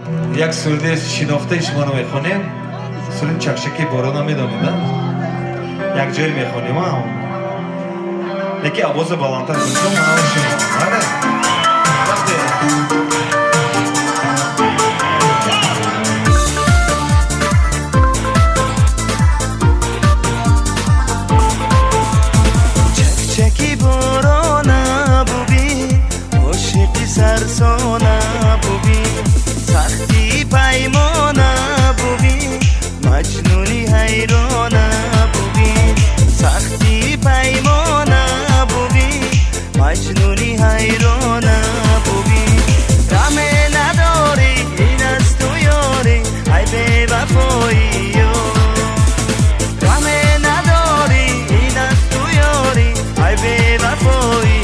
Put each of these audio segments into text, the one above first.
یک سروده شناخته شما رو میخونیم. سرود چکچکی باران هم میدونید یک جای میخونیم یکی آواز بلندتر کنیم من آواز شما آره وقتی چکچکی باران بوبی عاشقی سرسانه بوبی سختی پیمانه بوبی مجنونی حیرانه بوبی سختی پیمانه بوبی مجنونی حیرانه بوبی رحمه نداری این از تو یاری ای بی وفایی رحمه نداری این از تو یاری ای بی وفایی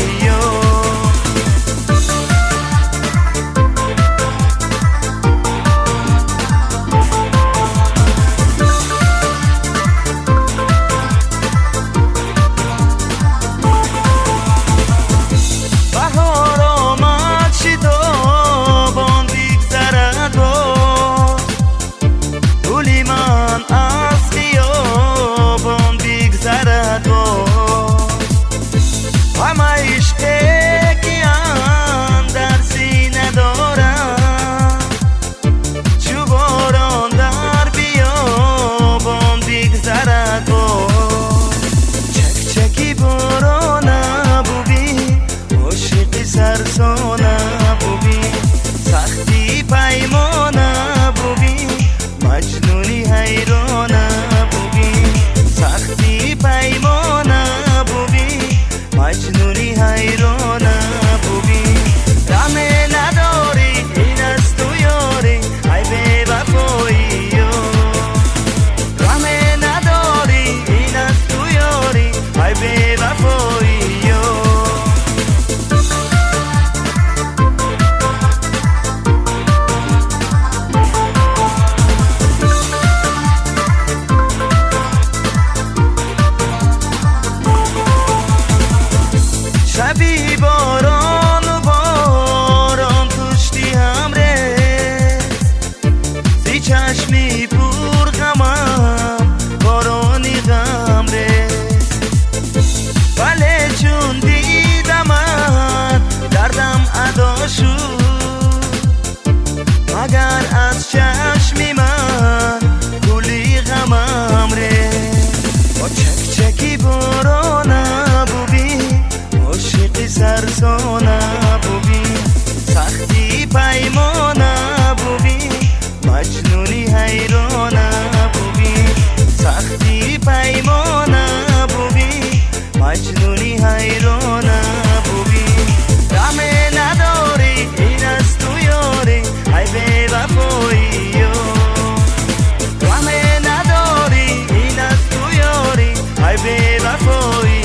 سرسانه بوبی سختی پیمانه بوبی مجنونی حیرانه بوبی سختی پیمانه بوبی مجنونی حیرانه بوبی رحمه نداری این از تو یاری ای بی وفایی رحمه نداری این از تو یاری ای بی وفایی شبی باران و باران پشتی هم رس زی چشمی پر غمم بارانی غم رس ولی چون دیدمت دردم ادا شد مگر از چشمی من کلی غمم رس با چکچکی بارانم بوبی عاشقی سرسانه بوبی سختی پیمانه بوبی مجنونی حیرانه بوبی سختی پیمانه بوبی مجنونی حیرانه بوبی رحمه نداری این از تو یاری ای بی وفایی رحمه نداری این از تو یاری ای بی وفایی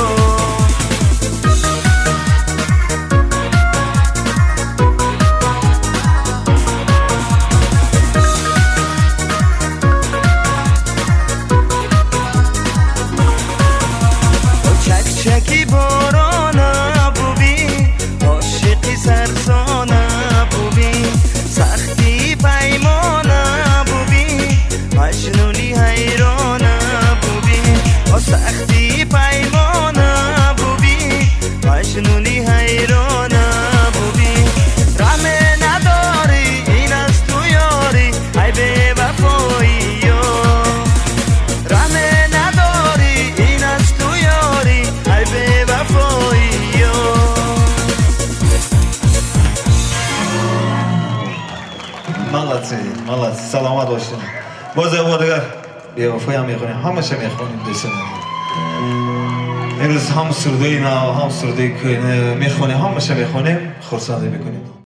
چکچکی بارانه بوبی عاشقی سرسانه بوبی سختی پیمانه بوبی مجنونی حیرانه بوبی سختی پیمانه بوبی مجنونی حیرانه بوبی رحمه نداری این از تو یاری ای بی وفایی رحمه نداری این از تو یاری ای بی وفایی молодцы سلامت باشین باز یه دیگر بی‌وفایی هم میخونیم همشه میخونیم دیشن امروز هم سرودی نه هم سرودی میخونیم همشه میخونیم خرسندی بکنیم